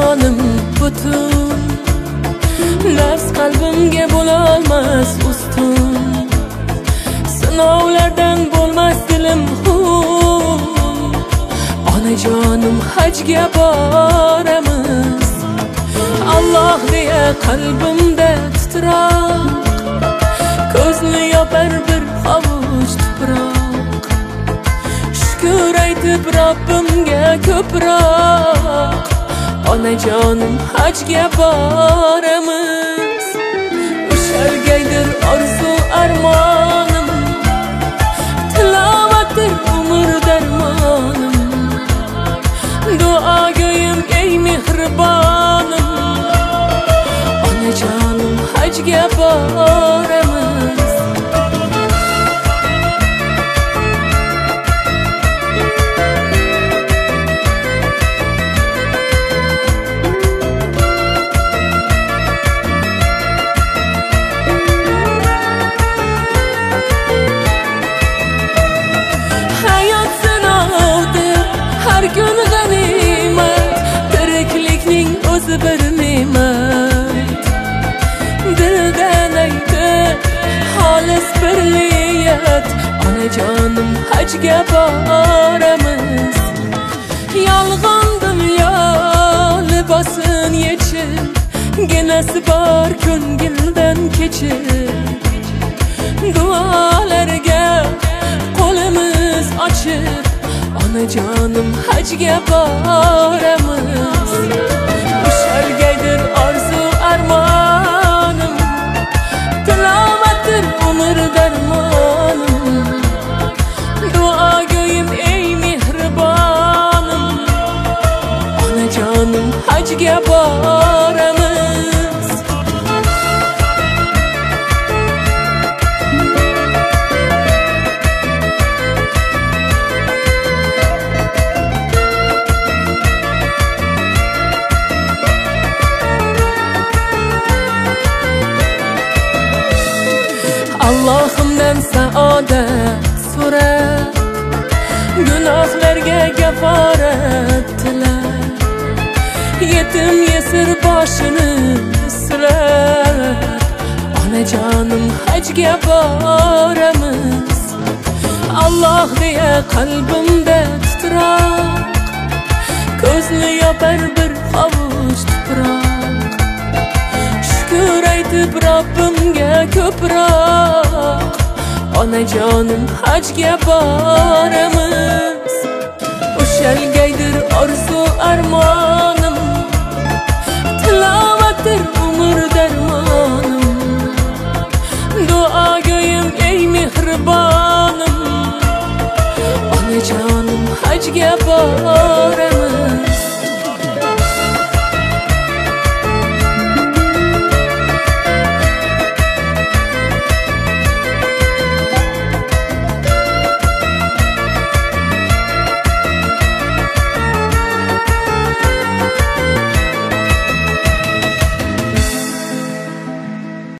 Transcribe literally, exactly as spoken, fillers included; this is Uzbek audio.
jonim butun, nafs qalbimga bo'lolmas ustun. Sinovlardan bo'lmas dilim xun, onajonim hajga boramiz. Alloh deya qalbimda titroq, ko'zni yopar bir hovuch tuproq. Shukr aytib Robbimga ko'proq, onajonim hajga boramiz. Ushalgaydir orzu armonim, tilovatdir umr darmonim. Duogo'yim ey mehribonim, onajonim hajga boramiz. Hayot sinovdir, har kun g'animat, tiriklikning o'zi bir ne'mat. Dildan aytib xolis bir niyat, onajonim hajga boramiz. Yolg'on dunyo libosin yechib, ginasi bor ko'ngildan kechib. Duolarga qo'limiz ochib, onajonim hajga boramiz. Ushalgaydir orzu armonim, tilovatdir umr darmonim. Duogo'yim ey mehribonim, onajonim hajga boramiz. Allohimdan saodat so'rab, gunohlarga kaforat tilab, yetim yesir boshini silab, onajonim hajga boramiz. Alloh deya qalbimda titroq, ko'zni yopar bir hovuch tuproq. Shukr aytib Robbimga ko'proq, onajonim hajga boramiz. Ushalgaydir orzu armonim, tilovatdir umr darmonim. Duogo'yim ey mehribonim, onajonim hajga boramiz.